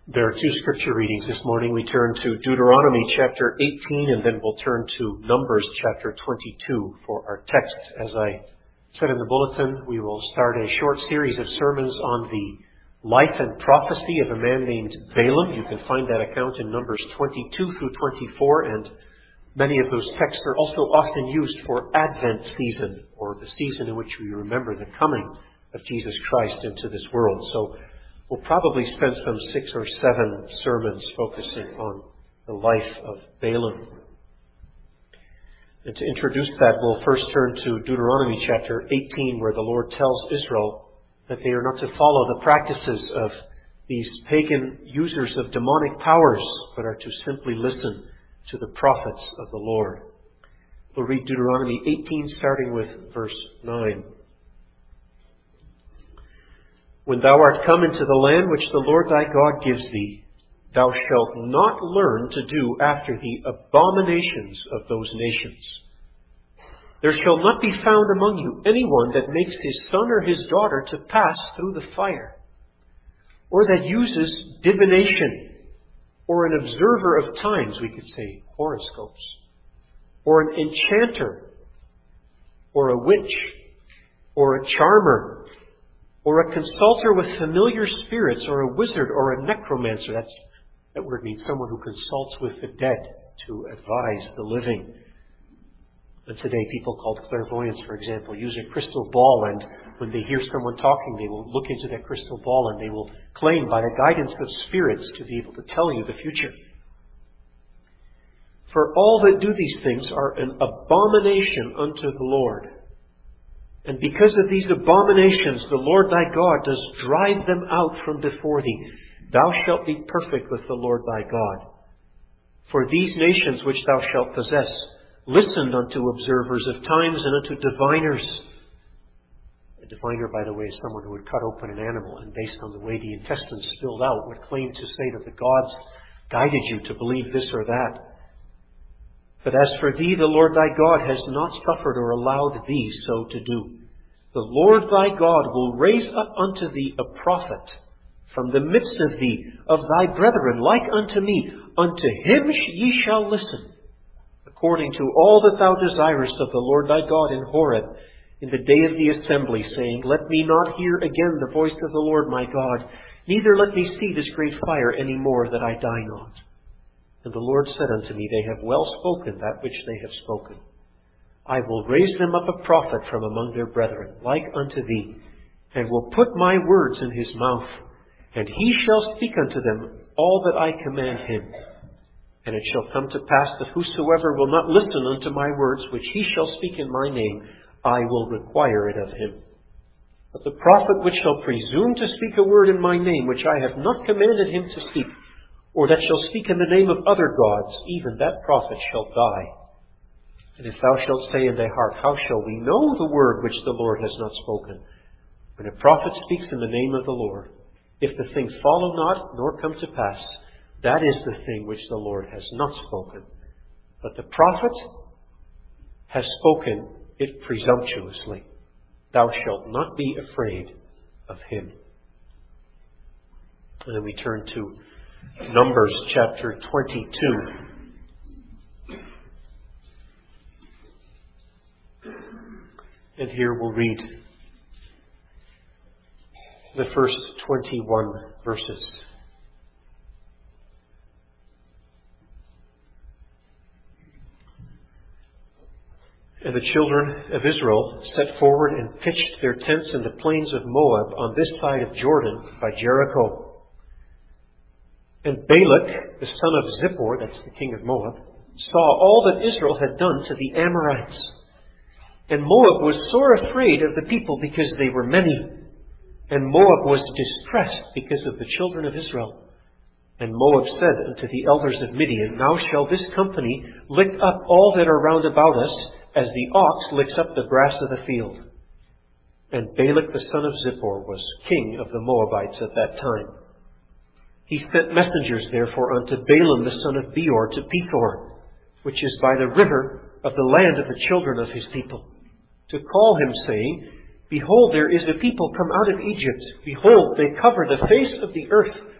There are two scripture readings this morning. We turn to Deuteronomy chapter 18 and then we'll turn to Numbers chapter 22 for our text. As I said in the bulletin, we will start a short series of sermons on the life and prophecy of a man named Balaam. You can find that account in Numbers 22 through 24, and many of those texts are also often used for Advent season, or the season in which we remember the coming of Jesus Christ into this world. So we'll probably spend some 6 or 7 sermons focusing on the life of Balaam. And to introduce that, we'll first turn to Deuteronomy chapter 18, where the Lord tells Israel that they are not to follow the practices of these pagan users of demonic powers, but are to simply listen to the prophets of the Lord. We'll read Deuteronomy 18, starting with verse 9. When thou art come into the land which the Lord thy God gives thee, thou shalt not learn to do after the abominations of those nations. There shall not be found among you anyone that makes his son or his daughter to pass through the fire, or that uses divination, or an observer of times, we could say horoscopes, or an enchanter, or a witch, or a charmer, or a consulter with familiar spirits, or a wizard, or a necromancer. That word means someone who consults with the dead to advise the living. And today people called clairvoyants, for example, use a crystal ball, and when they hear someone talking, they will look into that crystal ball and they will claim by the guidance of spirits to be able to tell you the future. For all that do these things are an abomination unto the Lord. And because of these abominations, the Lord thy God does drive them out from before thee. Thou shalt be perfect with the Lord thy God. For these nations which thou shalt possess listened unto observers of times and unto diviners. A diviner, by the way, is someone who would cut open an animal and based on the way the intestines spilled out would claim to say that the gods guided you to believe this or that. But as for thee, the Lord thy God has not suffered or allowed thee so to do. The Lord thy God will raise up unto thee a prophet from the midst of thee, of thy brethren, like unto me. Unto him ye shall listen, according to all that thou desirest of the Lord thy God in Horeb, in the day of the assembly, saying, Let me not hear again the voice of the Lord my God, neither let me see this great fire any more, that I die not. And the Lord said unto me, They have well spoken that which they have spoken. I will raise them up a prophet from among their brethren, like unto thee, and will put my words in his mouth, and he shall speak unto them all that I command him. And it shall come to pass that whosoever will not listen unto my words, which he shall speak in my name, I will require it of him. But the prophet which shall presume to speak a word in my name, which I have not commanded him to speak, or that shall speak in the name of other gods, even that prophet shall die. And if thou shalt say in thy heart, How shall we know the word which the Lord has not spoken? When a prophet speaks in the name of the Lord, if the thing follow not, nor come to pass, that is the thing which the Lord has not spoken. But the prophet has spoken it presumptuously. Thou shalt not be afraid of him. And then we turn to Numbers chapter 22. And here we'll read the first 21 verses. And the children of Israel set forward and pitched their tents in the plains of Moab on this side of Jordan by Jericho. And Balak, the son of Zippor, that's the king of Moab, saw all that Israel had done to the Amorites. And Moab was sore afraid of the people because they were many. And Moab was distressed because of the children of Israel. And Moab said unto the elders of Midian, Now shall this company lick up all that are round about us, as the ox licks up the grass of the field. And Balak the son of Zippor was king of the Moabites at that time. He sent messengers therefore unto Balaam the son of Beor to Pethor, which is by the river of the land of the children of his people, to call him, saying, Behold, there is a people come out of Egypt. Behold, they cover the face of the earth.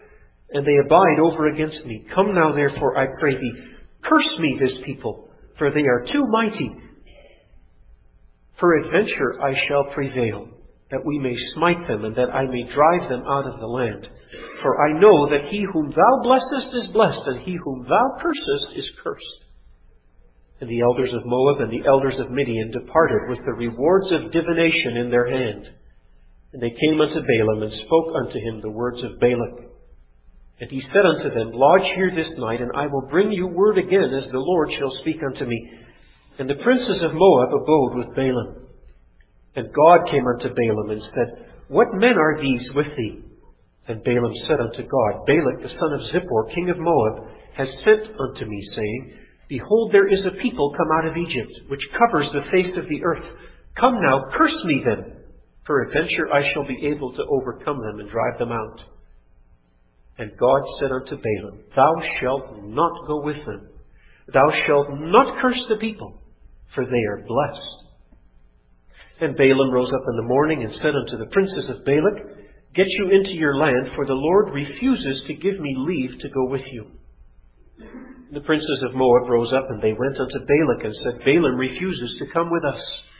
and they abide over against me. Come now, therefore, I pray thee, curse me this people, for they are too mighty. Peradventure I shall prevail, that we may smite them, and that I may drive them out of the land. For I know that he whom thou blessest is blessed, and he whom thou cursest is cursed. And the elders of Moab and the elders of Midian departed with the rewards of divination in their hand. And they came unto Balaam, and spoke unto him the words of Balak. And he said unto them, Lodge here this night, and I will bring you word again, as the Lord shall speak unto me. And the princes of Moab abode with Balaam. And God came unto Balaam, and said, What men are these with thee? And Balaam said unto God, Balak the son of Zippor, king of Moab, has sent unto me, saying, Behold, there is a people come out of Egypt, which covers the face of the earth. Come now, curse me then. Peradventure I shall be able to overcome them and drive them out. And God said unto Balaam, Thou shalt not go with them. Thou shalt not curse the people, for they are blessed. And Balaam rose up in the morning and said unto the princes of Balak, Get you into your land, for the Lord refuses to give me leave to go with you. The princes of Moab rose up, and they went unto Balak, and said, Balaam refuses to come with us.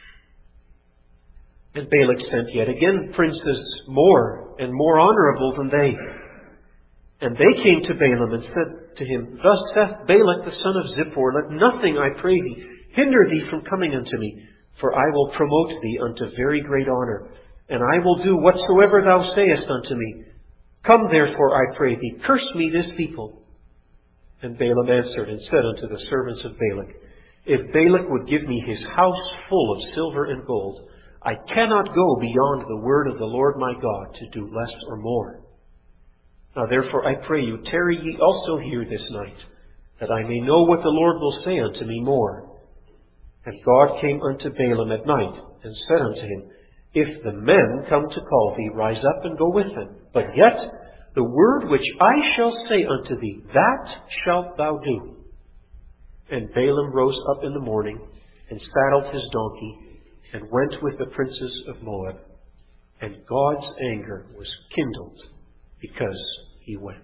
And Balak sent yet again princes more and more honorable than they. And they came to Balaam and said to him, Thus saith Balak the son of Zippor, Let nothing, I pray thee, hinder thee from coming unto me, for I will promote thee unto very great honor, and I will do whatsoever thou sayest unto me. Come therefore, I pray thee, curse me this people. And Balaam answered and said unto the servants of Balak, If Balak would give me his house full of silver and gold, I cannot go beyond the word of the Lord my God to do less or more. Now therefore I pray you, tarry ye also here this night, that I may know what the Lord will say unto me more. And God came unto Balaam at night, and said unto him, If the men come to call thee, rise up and go with them. But yet the word which I shall say unto thee, that shalt thou do. And Balaam rose up in the morning, and saddled his donkey, and went with the princes of Moab. And God's anger was kindled, because he went.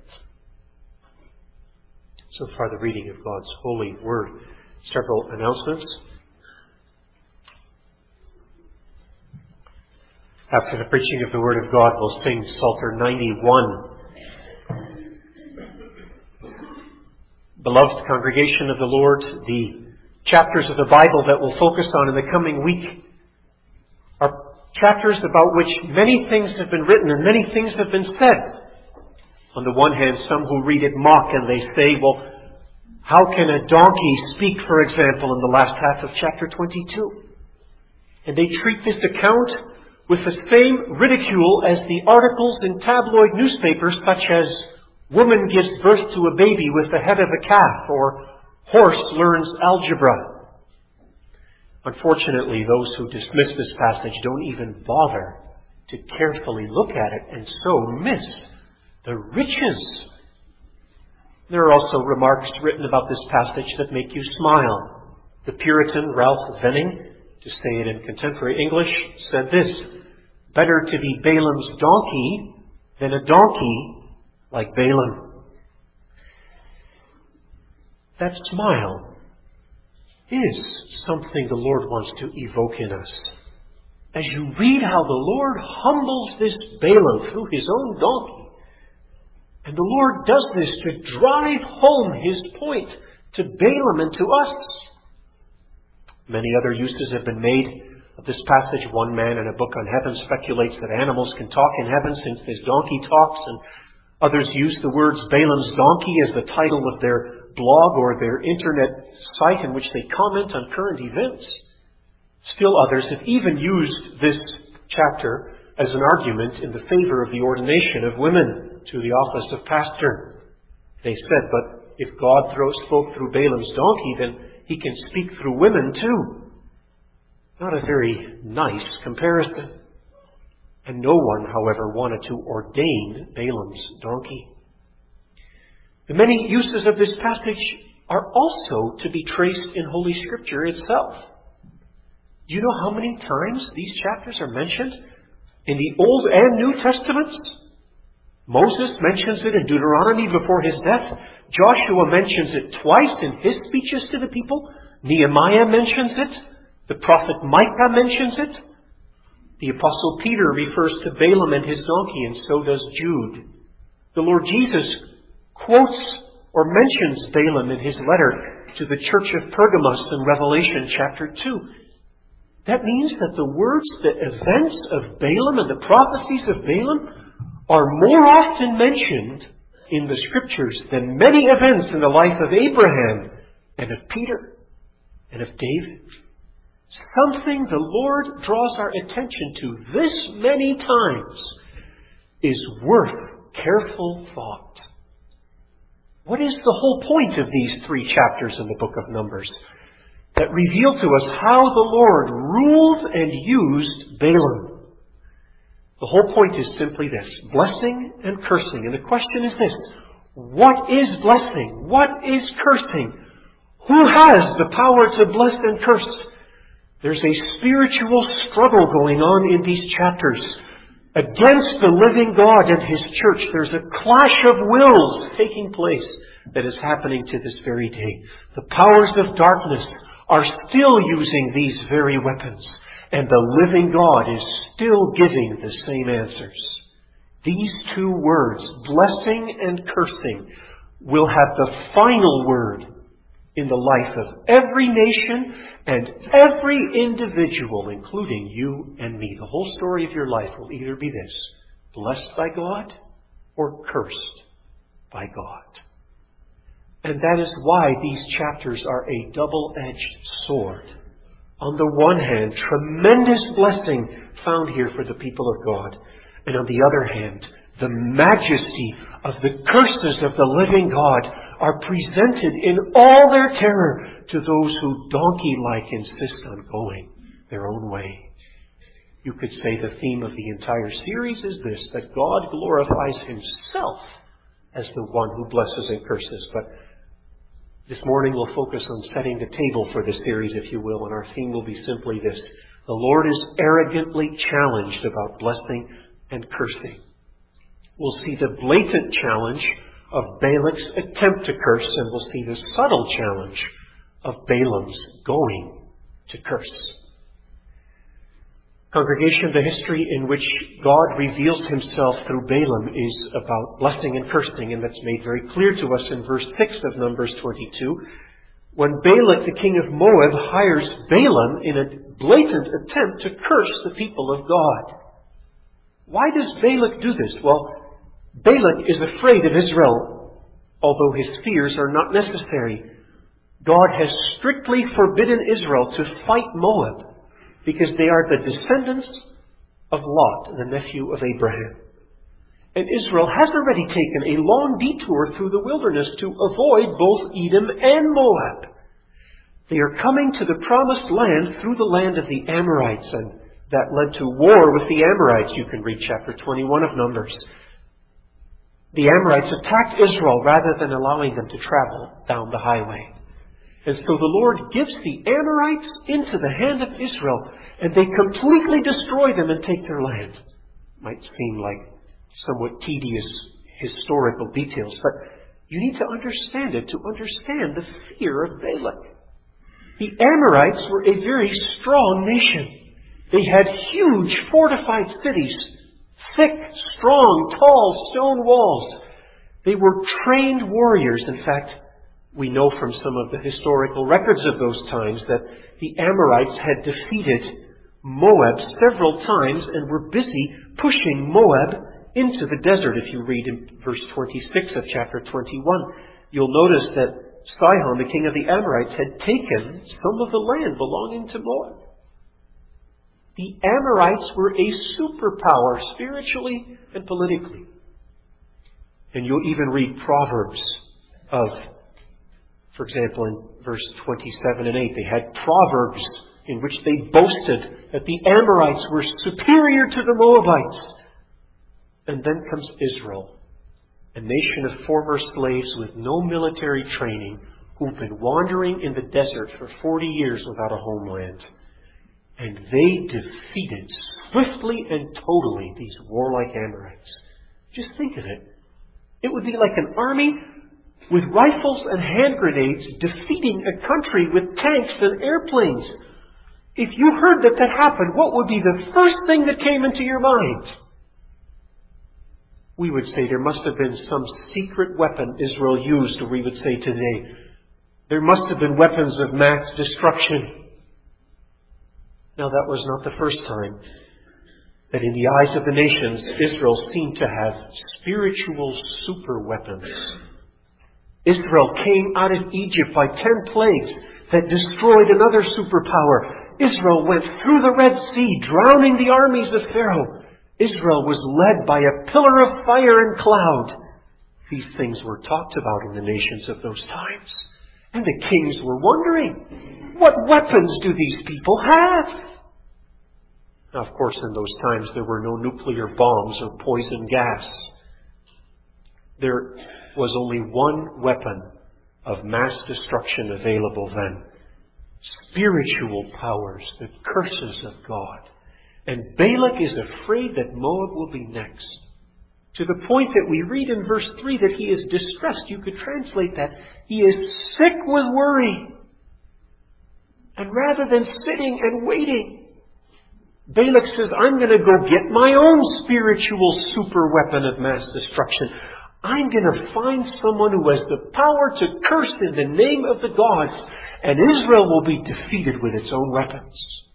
So far, the reading of God's holy word. Several announcements. After the preaching of the Word of God, we'll sing Psalter 91. Beloved congregation of the Lord, the chapters of the Bible that we'll focus on in the coming week are chapters about which many things have been written and many things have been said. On the one hand, some who read it mock and they say, well, how can a donkey speak, for example, in the last half of chapter 22? And they treat this account with the same ridicule as the articles in tabloid newspapers such as woman gives birth to a baby with the head of a calf or horse learns algebra. Unfortunately, those who dismiss this passage don't even bother to carefully look at it and so miss the riches. There are also remarks written about this passage that make you smile. The Puritan Ralph Venning, to say it in contemporary English, said this: Better to be Balaam's donkey than a donkey like Balaam. That smile is something the Lord wants to evoke in us. As you read how the Lord humbles this Balaam through his own donkey, and the Lord does this to drive home his point to Balaam and to us. Many other uses have been made of this passage. One man in a book on heaven speculates that animals can talk in heaven since this donkey talks, and others use the words Balaam's donkey as the title of their blog or their internet site in which they comment on current events. Still others have even used this chapter as an argument in the favor of the ordination of women to the office of pastor. They said, but if God spoke through Balaam's donkey, then he can speak through women too. Not a very nice comparison. And no one, however, wanted to ordain Balaam's donkey. The many uses of this passage are also to be traced in Holy Scripture itself. Do you know how many times these chapters are mentioned in the Old and New Testaments? Moses mentions it in Deuteronomy before his death. Joshua mentions it twice in his speeches to the people. Nehemiah mentions it. The prophet Micah mentions it. The apostle Peter refers to Balaam and his donkey, and so does Jude. The Lord Jesus quotes or mentions Balaam in his letter to the church of Pergamos in Revelation chapter 2. That means that the words, the events of Balaam and the prophecies of Balaam are more often mentioned in the Scriptures than many events in the life of Abraham and of Peter and of David. Something the Lord draws our attention to this many times is worth careful thought. What is the whole point of these 3 chapters in the book of Numbers that reveal to us how the Lord ruled and used Balaam? The whole point is simply this: blessing and cursing. And the question is this: what is blessing? What is cursing? Who has the power to bless and curse? There's a spiritual struggle going on in these chapters against the living God and His church. There's a clash of wills taking place that is happening to this very day. The powers of darkness are still using these very weapons, and the living God is still giving the same answers. These 2 words, blessing and cursing, will have the final word in the life of every nation and every individual, including you and me. The whole story of your life will either be this: blessed by God or cursed by God. And that is why these chapters are a double-edged sword. On the one hand, tremendous blessing found here for the people of God. And on the other hand, the majesty of the curses of the living God are presented in all their terror to those who donkey-like insist on going their own way. You could say the theme of the entire series is this: that God glorifies Himself as the one who blesses and curses. But this morning we'll focus on setting the table for the series, if you will, and our theme will be simply this: the Lord is arrogantly challenged about blessing and cursing. We'll see the blatant challenge of Balak's attempt to curse, and we'll see the subtle challenge of Balaam's going to curse. Congregation, the history in which God reveals Himself through Balaam is about blessing and cursing, and that's made very clear to us in verse 6 of Numbers 22, when Balak, the king of Moab, hires Balaam in a blatant attempt to curse the people of God. Why does Balak do this? Well, Balak is afraid of Israel, although his fears are not necessary. God has strictly forbidden Israel to fight Moab because they are the descendants of Lot, the nephew of Abraham. And Israel has already taken a long detour through the wilderness to avoid both Edom and Moab. They are coming to the promised land through the land of the Amorites, and that led to war with the Amorites. You can read chapter 21 of Numbers. The Amorites attacked Israel rather than allowing them to travel down the highway. And so the Lord gives the Amorites into the hand of Israel, and they completely destroy them and take their land. Might seem like somewhat tedious historical details, but you need to understand it to understand the fear of Balak. The Amorites were a very strong nation. They had huge fortified cities, thick, strong, tall stone walls. They were trained warriors. In fact, we know from some of the historical records of those times that the Amorites had defeated Moab several times and were busy pushing Moab into the desert. If you read in verse 26 of chapter 21, you'll notice that Sihon, the king of the Amorites, had taken some of the land belonging to Moab. The Amorites were a superpower spiritually and politically. And you'll even read Proverbs of, for example, in verse 27 and 8, they had Proverbs in which they boasted that the Amorites were superior to the Moabites. And then comes Israel, a nation of former slaves with no military training, who've been wandering in the desert for 40 years without a homeland. And they defeated swiftly and totally these warlike Amorites. Just think of it. It would be like an army with rifles and hand grenades defeating a country with tanks and airplanes. If you heard that happened, what would be the first thing that came into your mind? We would say there must have been some secret weapon Israel used, or we would say today, there must have been weapons of mass destruction. Now, that was not the first time that in the eyes of the nations, Israel seemed to have spiritual super weapons. Israel came out of Egypt by 10 plagues that destroyed another superpower. Israel went through the Red Sea, drowning the armies of Pharaoh. Israel was led by a pillar of fire and cloud. These things were talked about in the nations of those times. And the kings were wondering, what weapons do these people have? Now, of course, in those times there were no nuclear bombs or poison gas. There was only one weapon of mass destruction available then. Spiritual powers, the curses of God. And Balak is afraid that Moab will be next. To the point that we read in verse 3 that he is distressed. You could translate that. He is sick with worry. And rather than sitting and waiting, Balak says, I'm going to go get my own spiritual super weapon of mass destruction. I'm going to find someone who has the power to curse in the name of the gods, and Israel will be defeated with its own weapons.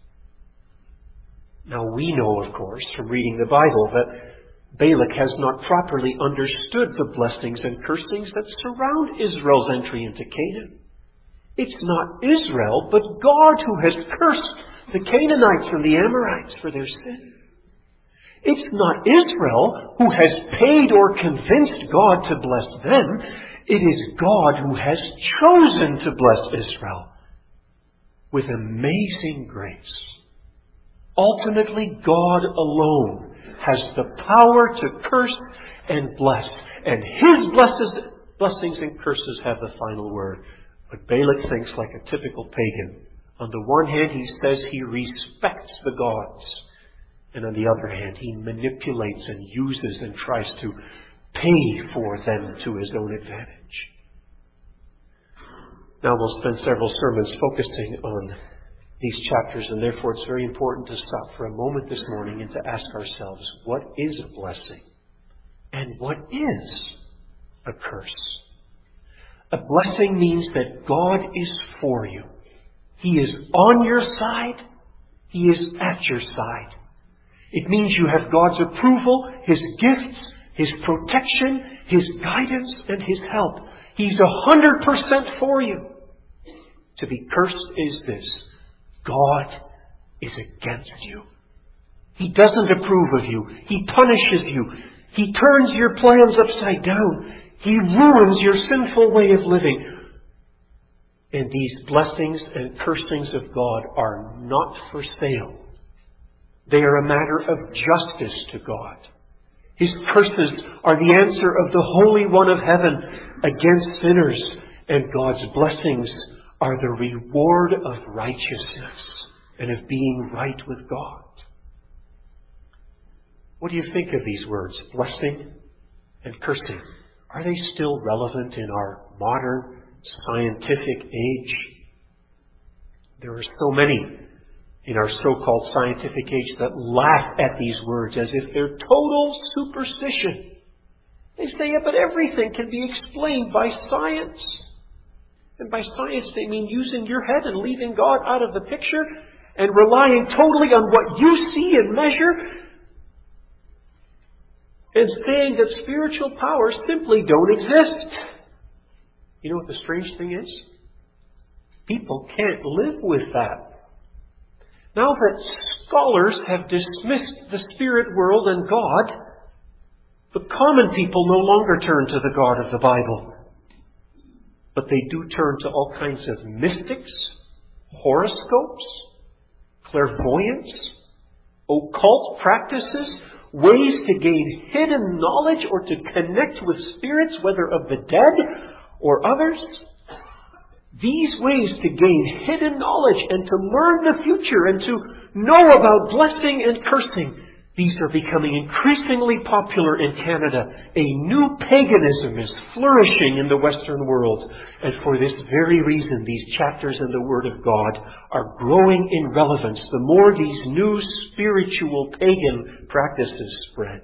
Now we know, of course, from reading the Bible, that Balak has not properly understood the blessings and cursings that surround Israel's entry into Canaan. It's not Israel, but God who has cursed the Canaanites and the Amorites for their sin. It's not Israel who has paid or convinced God to bless them. It is God who has chosen to bless Israel with amazing grace. Ultimately, God alone has the power to curse and bless. And His blessings and curses have the final word. But Balak thinks like a typical pagan. On the one hand, he says he respects the gods. And on the other hand, he manipulates and uses and tries to pay for them to his own advantage. Now we'll spend several sermons focusing on these chapters, and therefore it's very important to stop for a moment this morning and to ask ourselves, what is a blessing? And what is a curse? A blessing means that God is for you. He is on your side. He is at your side. It means you have God's approval, His gifts, His protection, His guidance, and His help. He's 100% for you. To be cursed is this: God is against you. He doesn't approve of you. He punishes you. He turns your plans upside down. He ruins your sinful way of living. And these blessings and cursings of God are not for sale. They are a matter of justice to God. His curses are the answer of the Holy One of Heaven against sinners. And God's blessings are the reward of righteousness and of being right with God. What do you think of these words, blessing and cursing? Are they still relevant in our modern scientific age? There are so many in our so-called scientific age that laugh at these words as if they're total superstition. They say, yeah, but everything can be explained by science. And by science they mean using your head and leaving God out of the picture and relying totally on what you see and measure, and saying that spiritual powers simply don't exist. You know what the strange thing is? People can't live with that. Now that scholars have dismissed the spirit world and God, the common people no longer turn to the God of the Bible. But they do turn to all kinds of mystics, horoscopes, clairvoyance, occult practices, ways to gain hidden knowledge or to connect with spirits, whether of the dead or others. These ways to gain hidden knowledge and to learn the future and to know about blessing and cursing, These are becoming increasingly popular in Canada. A new paganism is flourishing in the Western world. And for this very reason, these chapters in the Word of God are growing in relevance the more these new spiritual pagan practices spread.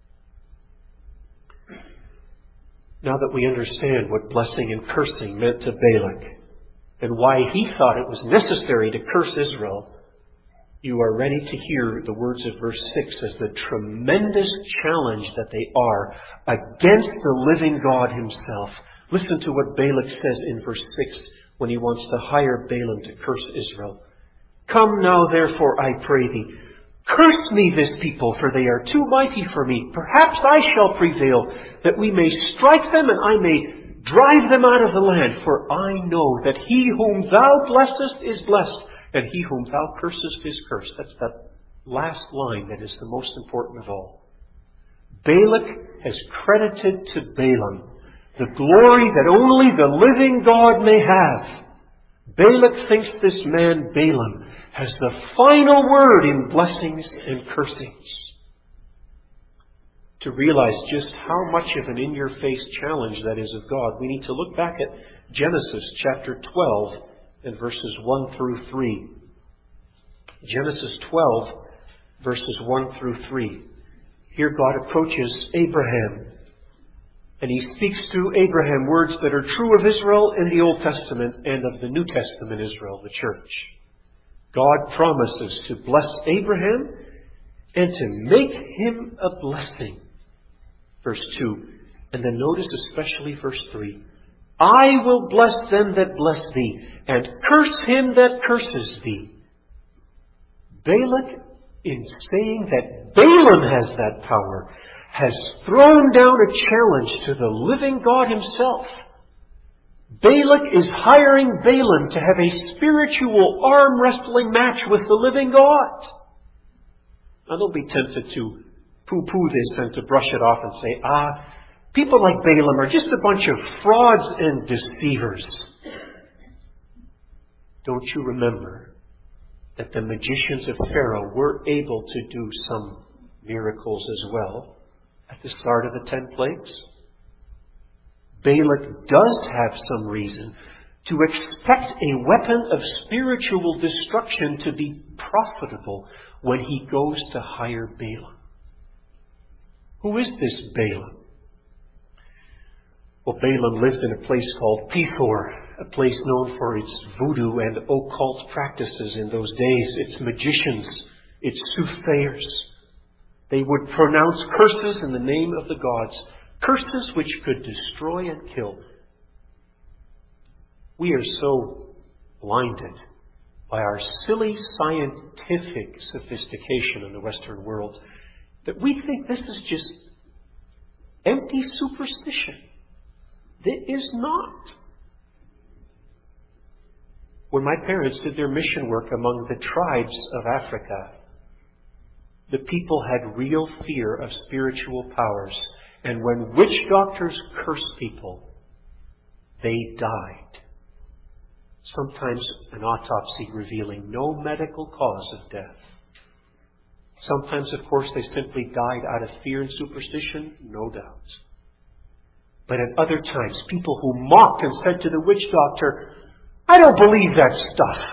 Now that we understand what blessing and cursing meant to Balak, and why he thought it was necessary to curse Israel, you are ready to hear the words of verse 6 as the tremendous challenge that they are against the living God himself. Listen to what Balak says in verse 6 when he wants to hire Balaam to curse Israel. Come now, therefore, I pray thee, curse me this people, for they are too mighty for me. Perhaps I shall prevail, that we may strike them and I may drive them out of the land. For I know that he whom thou blessest is blessed, and he whom thou cursest is cursed. That's that last line that is the most important of all. Balak has credited to Balaam the glory that only the living God may have. Balak thinks this man Balaam has the final word in blessings and cursings. To realize just how much of an in-your-face challenge that is of God, we need to look back at Genesis chapter 12 and verses 1 through 3. Genesis 12, verses 1 through 3. Here God approaches Abraham, and he speaks to Abraham words that are true of Israel in the Old Testament and of the New Testament Israel, the church. God promises to bless Abraham and to make him a blessing. Verse 2. And then notice especially verse 3. I will bless them that bless thee, and curse him that curses thee. Balak, in saying that Balaam has that power, has thrown down a challenge to the living God himself. Balak is hiring Balaam to have a spiritual arm wrestling match with the living God. Now don't be tempted to poo-poo this and to brush it off and say, people like Balaam are just a bunch of frauds and deceivers. Don't you remember that the magicians of Pharaoh were able to do some miracles as well at the start of the 10 plagues? Balak does have some reason to expect a weapon of spiritual destruction to be profitable when he goes to hire Balaam. Who is this Balaam? Well, Balaam lived in a place called Pethor, a place known for its voodoo and occult practices in those days. Its magicians, its soothsayers. They would pronounce curses in the name of the gods, curses which could destroy and kill. We are so blinded by our silly scientific sophistication in the Western world that we think this is just empty superstition. It is not. When my parents did their mission work among the tribes of Africa, the people had real fear of spiritual powers. And when witch doctors cursed people, they died. Sometimes an autopsy revealing no medical cause of death. Sometimes, of course, they simply died out of fear and superstition, no doubt. But at other times, people who mocked and said to the witch doctor, I don't believe that stuff,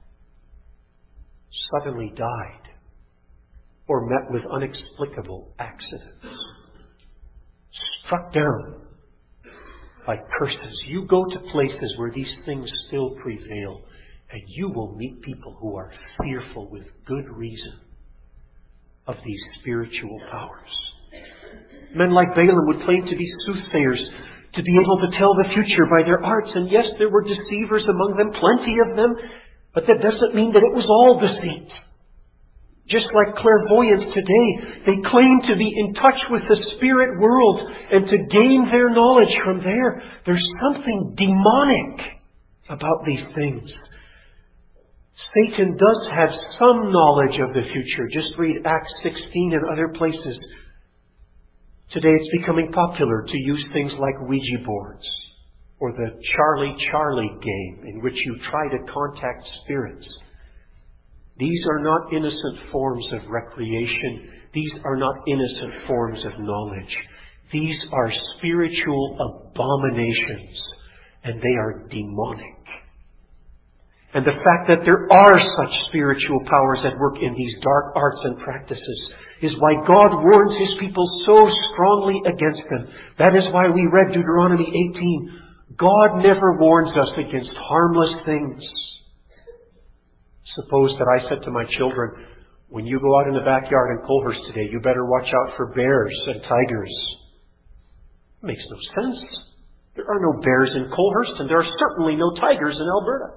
suddenly died or met with inexplicable accidents. Struck down by curses. You go to places where these things still prevail, and you will meet people who are fearful with good reason of these spiritual powers. Men like Balaam would claim to be soothsayers, to be able to tell the future by their arts. And yes, there were deceivers among them, plenty of them, but that doesn't mean that it was all deceit. Just like clairvoyants today, they claim to be in touch with the spirit world and to gain their knowledge from there. There's something demonic about these things. Satan does have some knowledge of the future. Just read Acts 16 and other places. Today it's becoming popular to use things like Ouija boards or the Charlie game in which you try to contact spirits. These are not innocent forms of recreation. These are not innocent forms of knowledge. These are spiritual abominations, and they are demonic. And the fact that there are such spiritual powers at work in these dark arts and practices is why God warns His people so strongly against them. That is why we read Deuteronomy 18. God never warns us against harmless things. Suppose that I said to my children, when you go out in the backyard in Colhurst today, you better watch out for bears and tigers. It makes no sense. There are no bears in Colhurst, and there are certainly no tigers in Alberta.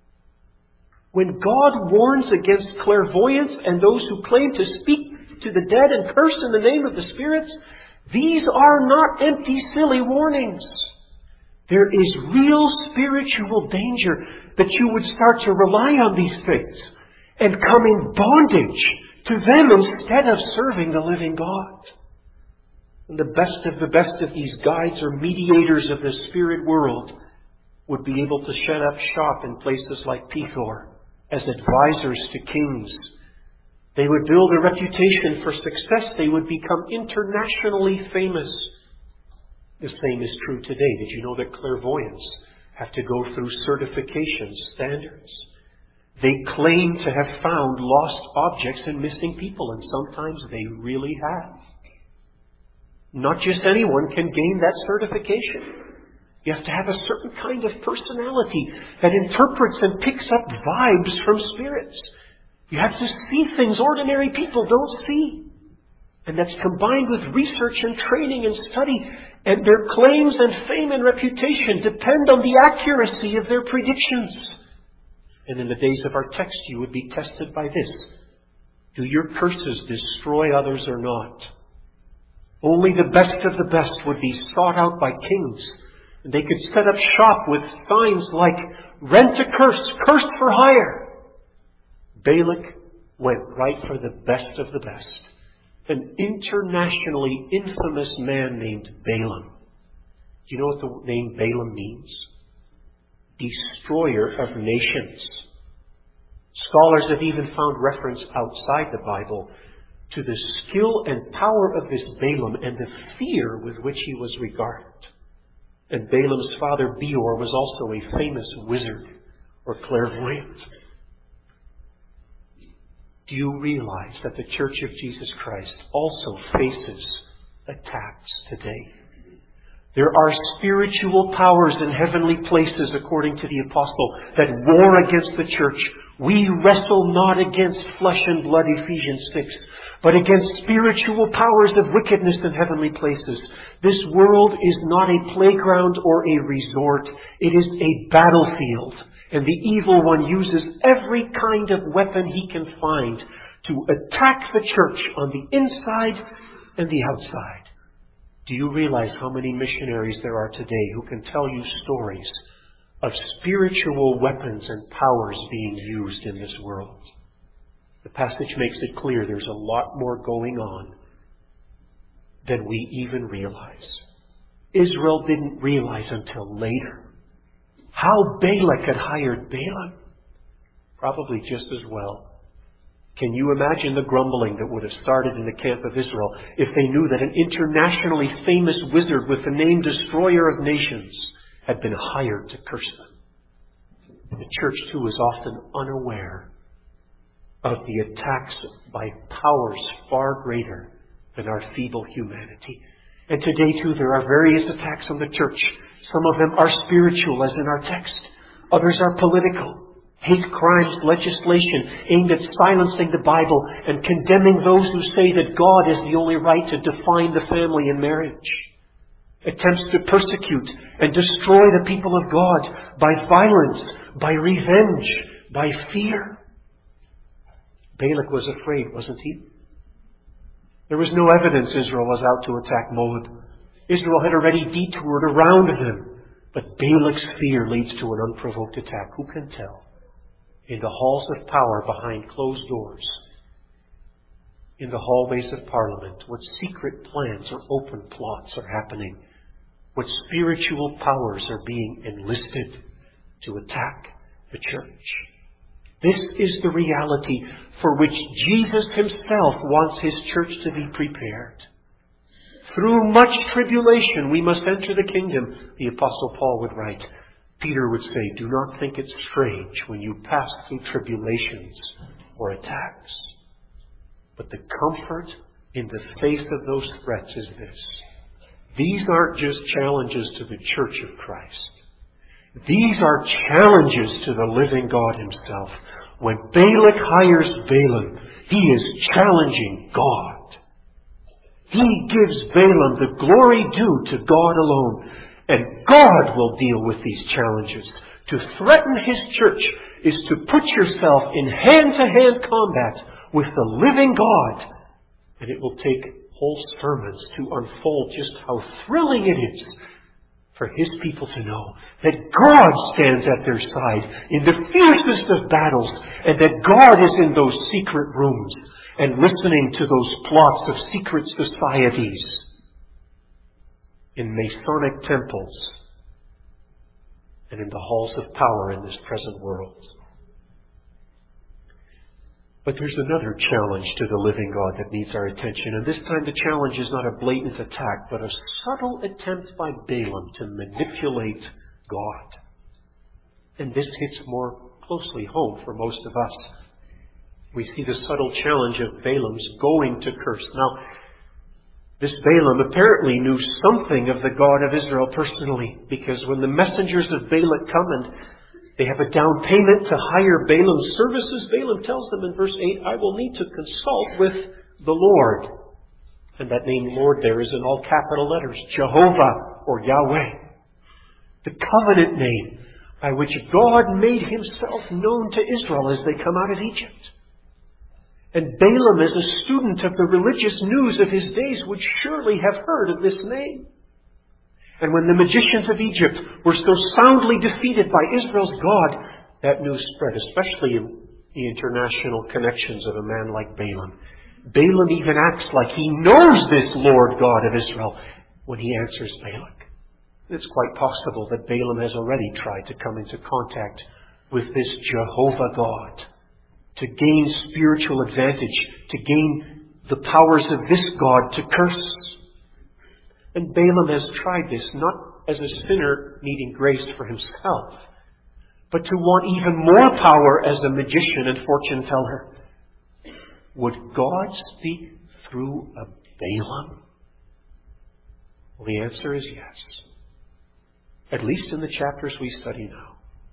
When God warns against clairvoyance and those who claim to speak to the dead and curse in the name of the spirits, these are not empty, silly warnings. There is real spiritual danger that you would start to rely on these things and come in bondage to them instead of serving the living God. And the best of these guides or mediators of the spirit world would be able to set up shop in places like Pethor as advisors to kings. They would build a reputation for success. They would become internationally famous. The same is true today. Did you know that clairvoyants have to go through certification standards? They claim to have found lost objects and missing people, and sometimes they really have. Not just anyone can gain that certification. You have to have a certain kind of personality that interprets and picks up vibes from spirits. You have to see things ordinary people don't see. And that's combined with research and training and study. And their claims and fame and reputation depend on the accuracy of their predictions. And in the days of our text, you would be tested by this. Do your curses destroy others or not? Only the best of the best would be sought out by kings. And they could set up shop with signs like, rent a curse, curse for hire. Balak went right for the best of the best. An internationally infamous man named Balaam. Do you know what the name Balaam means? Destroyer of nations. Scholars have even found reference outside the Bible to the skill and power of this Balaam and the fear with which he was regarded. And Balaam's father Beor was also a famous wizard or clairvoyant. Do you realize that the Church of Jesus Christ also faces attacks today? There are spiritual powers in heavenly places, according to the apostle, that war against the church. We wrestle not against flesh and blood, Ephesians 6, but against spiritual powers of wickedness in heavenly places. This world is not a playground or a resort. It is a battlefield. And the evil one uses every kind of weapon he can find to attack the church on the inside and the outside. Do you realize how many missionaries there are today who can tell you stories of spiritual weapons and powers being used in this world? The passage makes it clear there's a lot more going on than we even realize. Israel didn't realize until later how Balak had hired Balaam. Probably just as well. Can you imagine the grumbling that would have started in the camp of Israel if they knew that an internationally famous wizard with the name Destroyer of Nations had been hired to curse them? The church, too, is often unaware of the attacks by powers far greater than our feeble humanity. And today, too, there are various attacks on the church. Some of them are spiritual, as in our text. Others are political. Hate crimes legislation aimed at silencing the Bible and condemning those who say that God is the only right to define the family and marriage. Attempts to persecute and destroy the people of God by violence, by revenge, by fear. Balak was afraid, wasn't he? There was no evidence Israel was out to attack Moab. Israel had already detoured around them. But Balak's fear leads to an unprovoked attack. Who can tell? In the halls of power behind closed doors, in the hallways of Parliament, what secret plans or open plots are happening? What spiritual powers are being enlisted to attack the church? This is the reality for which Jesus himself wants his church to be prepared. Through much tribulation we must enter the kingdom, the Apostle Paul would write. Peter would say, do not think it strange when you pass through tribulations or attacks. But the comfort in the face of those threats is this. These aren't just challenges to the church of Christ. These are challenges to the living God himself. When Balak hires Balaam, he is challenging God. He gives Balaam the glory due to God alone. And God will deal with these challenges. To threaten his church is to put yourself in hand-to-hand combat with the living God. And it will take whole sermons to unfold just how thrilling it is for his people to know that God stands at their side in the fiercest of battles, and that God is in those secret rooms and listening to those plots of secret societies in Masonic temples and in the halls of power in this present world. But there's another challenge to the living God that needs our attention. And this time the challenge is not a blatant attack, but a subtle attempt by Balaam to manipulate God. And this hits more closely home for most of us. We see the subtle challenge of Balaam's going to curse. Now, this Balaam apparently knew something of the God of Israel personally, because when the messengers of Balak come and they have a down payment to hire Balaam's services, Balaam tells them in verse 8, I will need to consult with the Lord. And that name Lord there is in all capital letters, Jehovah or Yahweh. The covenant name by which God made himself known to Israel as they come out of Egypt. And Balaam, as a student of the religious news of his days, would surely have heard of this name. And when the magicians of Egypt were so soundly defeated by Israel's God, that news spread, especially in the international connections of a man like Balaam. Balaam even acts like he knows this Lord God of Israel when he answers Balak. It's quite possible that Balaam has already tried to come into contact with this Jehovah God to gain spiritual advantage, to gain the powers of this God to curse. And Balaam has tried this not as a sinner needing grace for himself, but to want even more power as a magician and fortune teller. Would God speak through a Balaam? Well, the answer is yes. At least in the chapters we study now.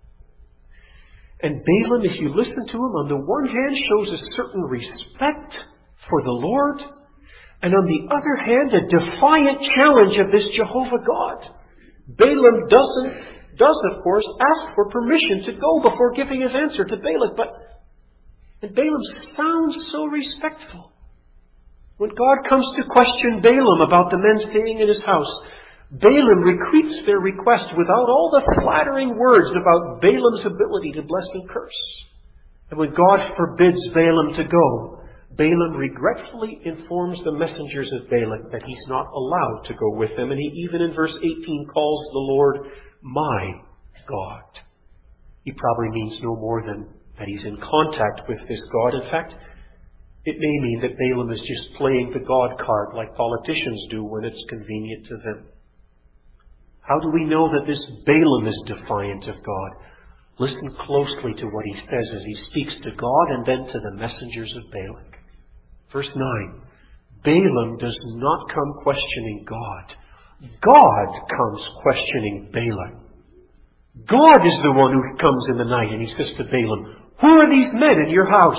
And Balaam, if you listen to him, on the one hand shows a certain respect for the Lord, and on the other hand, a defiant challenge of this Jehovah God. Balaam does of course ask for permission to go before giving his answer to Balak, and Balaam sounds so respectful. When God comes to question Balaam about the men staying in his house, Balaam repeats their request without all the flattering words about Balaam's ability to bless and curse. And when God forbids Balaam to go, Balaam regretfully informs the messengers of Balak that he's not allowed to go with them. And he even in verse 18 calls the Lord my God. He probably means no more than that he's in contact with this God. In fact, it may mean that Balaam is just playing the God card like politicians do when it's convenient to them. How do we know that this Balaam is defiant of God? Listen closely to what he says as he speaks to God and then to the messengers of Balak. Verse 9, Balaam does not come questioning God. God comes questioning Balaam. God is the one who comes in the night and he says to Balaam, who are these men in your house?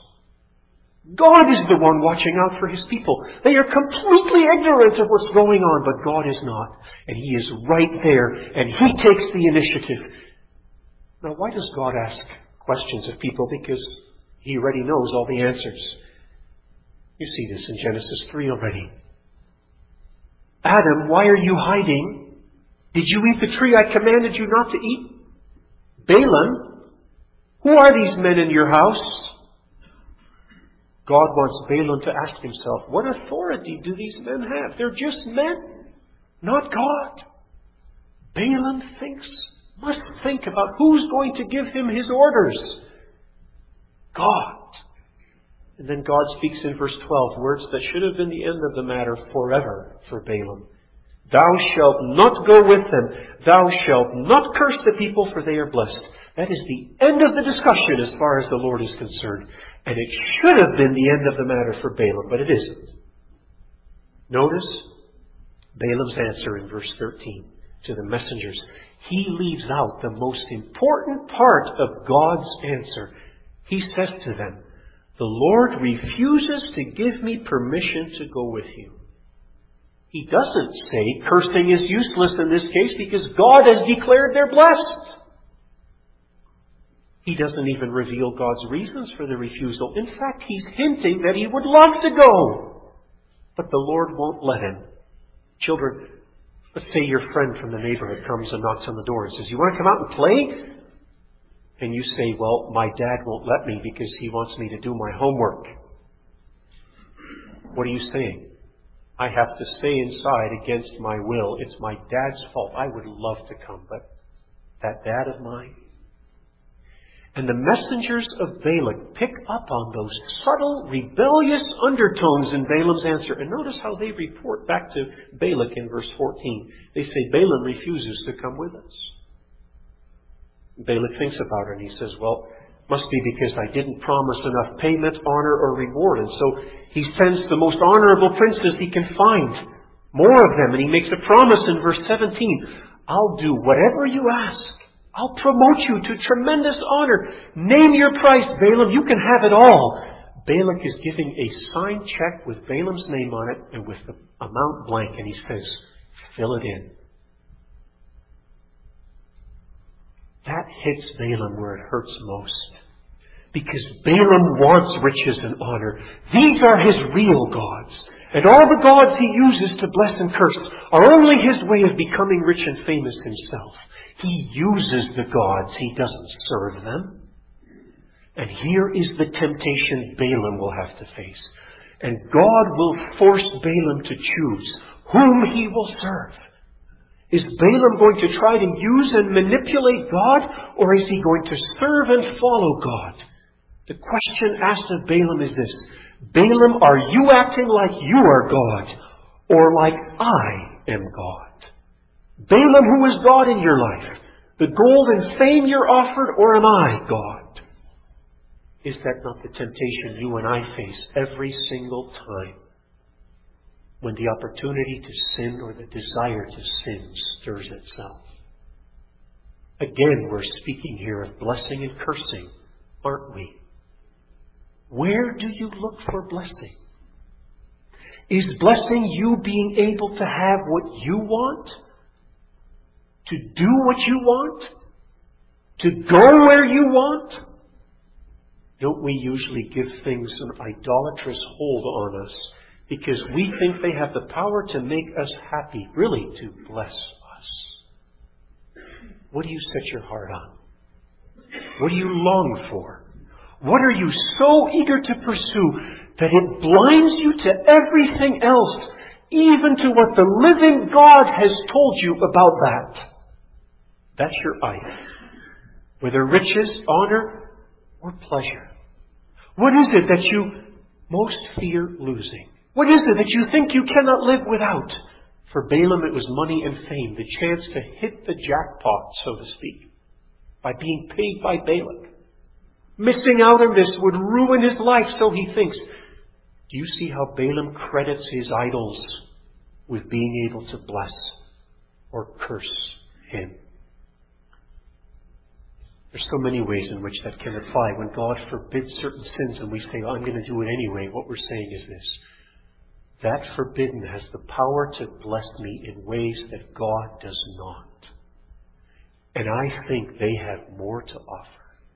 God is the one watching out for his people. They are completely ignorant of what's going on, but God is not. And he is right there, and he takes the initiative. Now, why does God ask questions of people? Because he already knows all the answers. You see this in Genesis 3 already. Adam, why are you hiding? Did you eat the tree I commanded you not to eat? Balaam, who are these men in your house? God wants Balaam to ask himself, what authority do these men have? They're just men, not God. Balaam must think about who's going to give him his orders. God. And then God speaks in verse 12, words that should have been the end of the matter forever for Balaam. Thou shalt not go with them. Thou shalt not curse the people, for they are blessed. That is the end of the discussion as far as the Lord is concerned. And it should have been the end of the matter for Balaam, but it isn't. Notice Balaam's answer in verse 13 to the messengers. He leaves out the most important part of God's answer. He says to them, the Lord refuses to give me permission to go with you. He doesn't say cursing is useless in this case because God has declared they're blessed. He doesn't even reveal God's reasons for the refusal. In fact, he's hinting that he would love to go, but the Lord won't let him. Children, let's say your friend from the neighborhood comes and knocks on the door and says, you want to come out and play? And you say, well, my dad won't let me because he wants me to do my homework. What are you saying? I have to stay inside against my will. It's my dad's fault. I would love to come, but that dad of mine. And the messengers of Balak pick up on those subtle, rebellious undertones in Balaam's answer. And notice how they report back to Balak in verse 14. They say, Balaam refuses to come with us. Balak thinks about it and he says, well, must be because I didn't promise enough payment, honor, or reward. And so he sends the most honorable princes he can find. More of them. And he makes a promise in verse 17. I'll do whatever you ask. I'll promote you to tremendous honor. Name your price, Balaam. You can have it all. Balak is giving a signed check with Balaam's name on it and with the amount blank. And he says, fill it in. That hits Balaam where it hurts most. Because Balaam wants riches and honor. These are his real gods. And all the gods he uses to bless and curse are only his way of becoming rich and famous himself. He uses the gods. He doesn't serve them. And here is the temptation Balaam will have to face. And God will force Balaam to choose whom he will serve. Is Balaam going to try to use and manipulate God, or is he going to serve and follow God? The question asked of Balaam is this: Balaam, are you acting like you are God, or like I am God? Balaam, who is God in your life? The gold and fame you're offered, or am I God? Is that not the temptation you and I face every single time? When the opportunity to sin or the desire to sin stirs itself. Again, we're speaking here of blessing and cursing, aren't we? Where do you look for blessing? Is blessing you being able to have what you want? To do what you want? To go where you want? Don't we usually give things an idolatrous hold on us because we think they have the power to make us happy, really to bless us? What do you set your heart on? What do you long for? What are you so eager to pursue that it blinds you to everything else, even to what the living God has told you about that? That's your idol. Whether riches, honor, or pleasure. What is it that you most fear losing? What is it that you think you cannot live without? For Balaam it was money and fame, the chance to hit the jackpot, so to speak, by being paid by Balak. Missing out on this would ruin his life, so he thinks. Do you see how Balaam credits his idols with being able to bless or curse him? There's so many ways in which that can apply. When God forbids certain sins and we say, I'm going to do it anyway, what we're saying is this: that forbidden has the power to bless me in ways that God does not. And I think they have more to offer.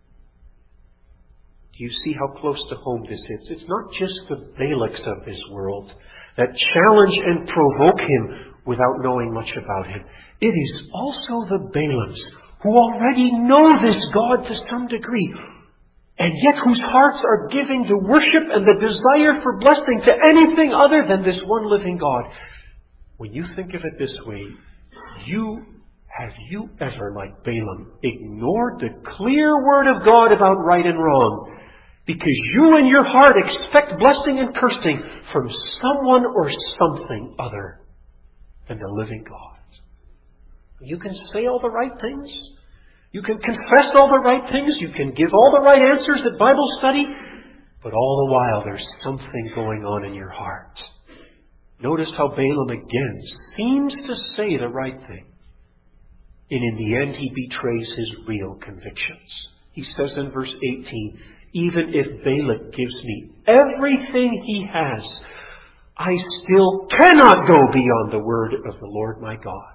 Do you see how close to home this is? It's not just the Balaks of this world that challenge and provoke him without knowing much about him. It is also the Balaams who already know this God to some degree, and yet whose hearts are giving to worship and the desire for blessing to anything other than this one living God. When you think of it this way, have you ever, like Balaam, ignored the clear word of God about right and wrong because you in your heart expect blessing and cursing from someone or something other than the living God. You can say all the right things. You can confess all the right things. You can give all the right answers at Bible study. But all the while there's something going on in your heart. Notice how Balaam again seems to say the right thing. And in the end he betrays his real convictions. He says in verse 18, even if Balak gives me everything he has, I still cannot go beyond the word of the Lord my God.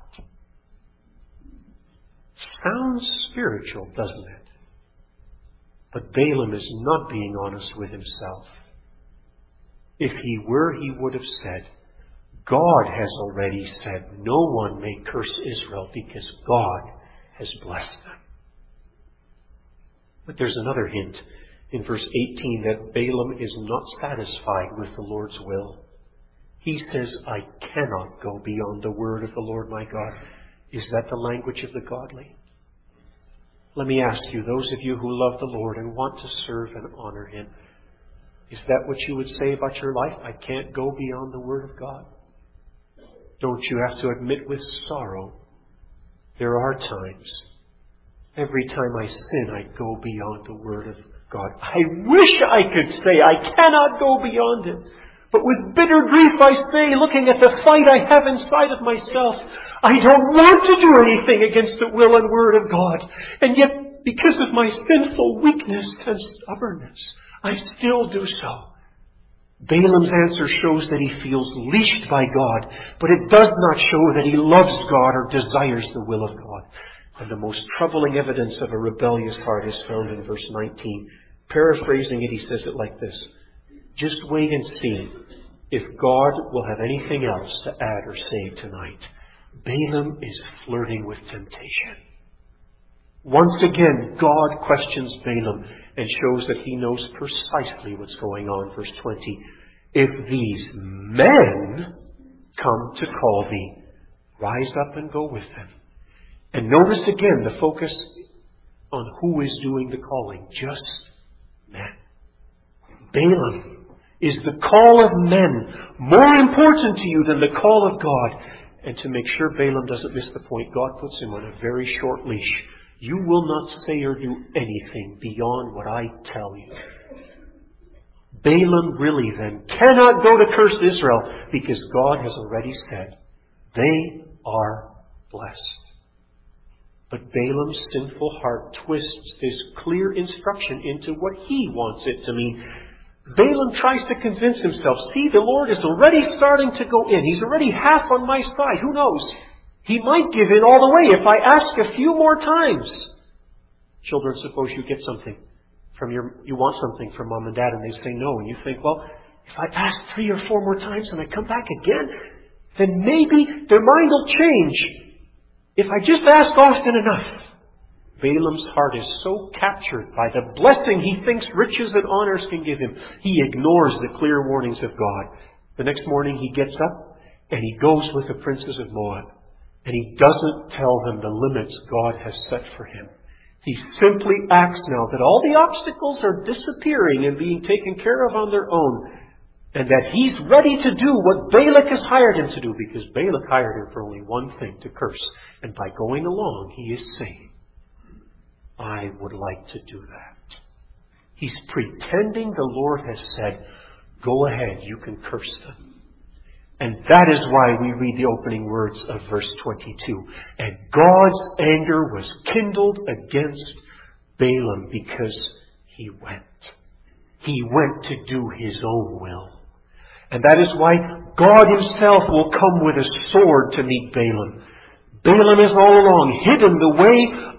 Sounds spiritual, doesn't it? But Balaam is not being honest with himself. If he were, he would have said, God has already said no one may curse Israel because God has blessed them. But there's another hint in verse 18 that Balaam is not satisfied with the Lord's will. He says, I cannot go beyond the word of the Lord my God. Is that the language of the godly? Let me ask you, those of you who love the Lord and want to serve and honor Him, is that what you would say about your life? I can't go beyond the Word of God. Don't you have to admit with sorrow, there are times, every time I sin, I go beyond the Word of God. I wish I could say I cannot go beyond it. But with bitter grief I say, looking at the fight I have inside of myself, I don't want to do anything against the will and word of God. And yet, because of my sinful weakness and stubbornness, I still do so. Balaam's answer shows that he feels leashed by God, but it does not show that he loves God or desires the will of God. And the most troubling evidence of a rebellious heart is found in verse 19. Paraphrasing it, he says it like this. Just wait and see if God will have anything else to add or say tonight. Balaam is flirting with temptation. Once again, God questions Balaam and shows that he knows precisely what's going on. Verse 20. If these men come to call thee, rise up and go with them. And notice again the focus on who is doing the calling. Just men. Balaam, is the call of men more important to you than the call of God? And to make sure Balaam doesn't miss the point, God puts him on a very short leash. You will not say or do anything beyond what I tell you. Balaam really then cannot go to curse Israel because God has already said they are blessed. But Balaam's sinful heart twists this clear instruction into what he wants it to mean. Balaam tries to convince himself, see, the Lord is already starting to go in. He's already half on my side. Who knows? He might give in all the way if I ask a few more times. Children, suppose you get something you want something from mom and dad and they say no. And you think, well, if I ask 3 or 4 more times and I come back again, then maybe their mind will change. If I just ask often enough. Balaam's heart is so captured by the blessing he thinks riches and honors can give him, he ignores the clear warnings of God. The next morning he gets up and he goes with the princes of Moab. And he doesn't tell them the limits God has set for him. He simply acts now that all the obstacles are disappearing and being taken care of on their own. And that he's ready to do what Balak has hired him to do, because Balak hired him for only one thing, to curse. And by going along, he is saying, I would like to do that. He's pretending the Lord has said, go ahead, you can curse them. And that is why we read the opening words of verse 22. And God's anger was kindled against Balaam because he went. He went to do his own will. And that is why God himself will come with a sword to meet Balaam. Balaam has all along hidden the way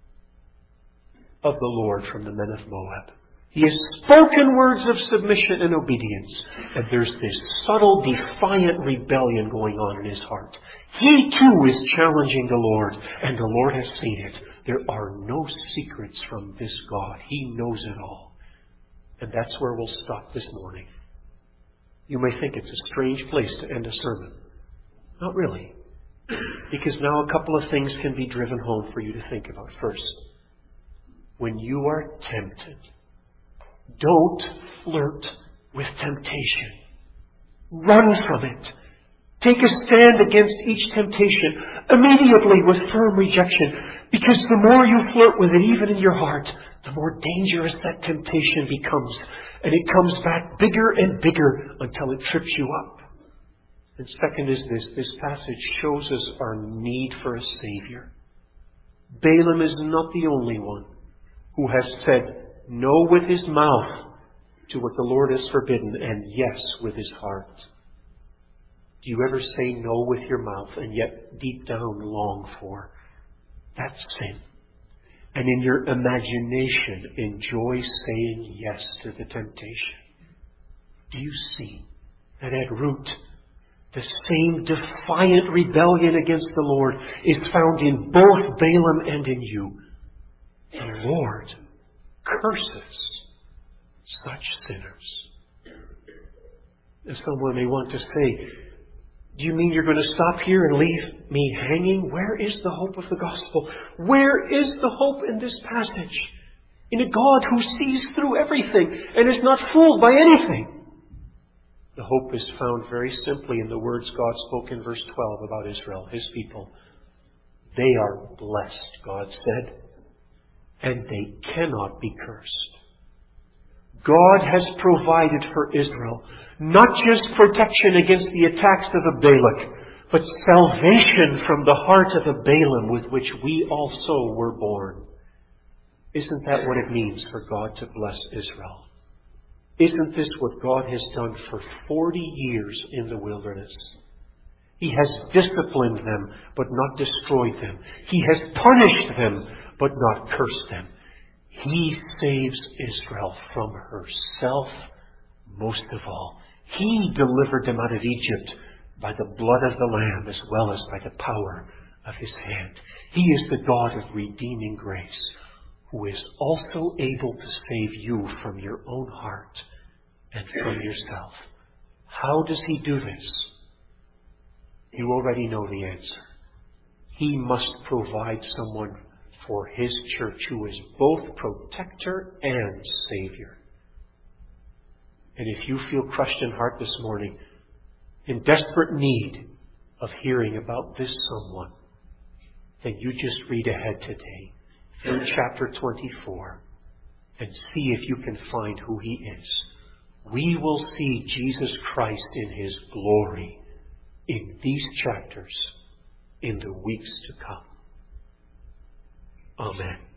of the Lord from the men of Moab. He has spoken words of submission and obedience. And there's this subtle, defiant rebellion going on in his heart. He too is challenging the Lord, and the Lord has seen it. There are no secrets from this God. He knows it all. And that's where we'll stop this morning. You may think it's a strange place to end a sermon. Not really. Because now a couple of things can be driven home for you to think about. First, when you are tempted, Don't flirt with temptation. Run from it. Take a stand against each temptation immediately with firm rejection, because the more you flirt with it, even in your heart, the more dangerous that temptation becomes. And it comes back bigger and bigger until it trips you up. And second is this passage shows us our need for a Savior. Balaam is not the only one who has said no with his mouth to what the Lord has forbidden, and yes with his heart. Do you ever say no with your mouth and yet deep down long for? That's sin. And in your imagination enjoy saying yes to the temptation. Do you see that at root the same defiant rebellion against the Lord is found in both Balaam and in you? The Lord curses such sinners. And someone may want to say, do you mean you're going to stop here and leave me hanging? Where is the hope of the gospel? Where is the hope in this passage? In a God who sees through everything and is not fooled by anything. The hope is found very simply in the words God spoke in verse 12 about Israel, His people. They are blessed, God said, and they cannot be cursed. God has provided for Israel not just protection against the attacks of Abimelech, but salvation from the heart of a Balaam with which we also were born. Isn't that what it means for God to bless Israel? Isn't this what God has done for 40 years in the wilderness? He has disciplined them, but not destroyed them. He has punished them, but not cursed them. He saves Israel from herself most of all. He delivered them out of Egypt by the blood of the Lamb as well as by the power of His hand. He is the God of redeeming grace, who is also able to save you from your own heart and from yourself. How does He do this? You already know the answer. He must provide someone for His church who is both protector and Savior. And if you feel crushed in heart this morning, in desperate need of hearing about this someone, then you just read ahead today through chapter 24 and see if you can find who He is. We will see Jesus Christ in His glory in these chapters in the weeks to come. Amen.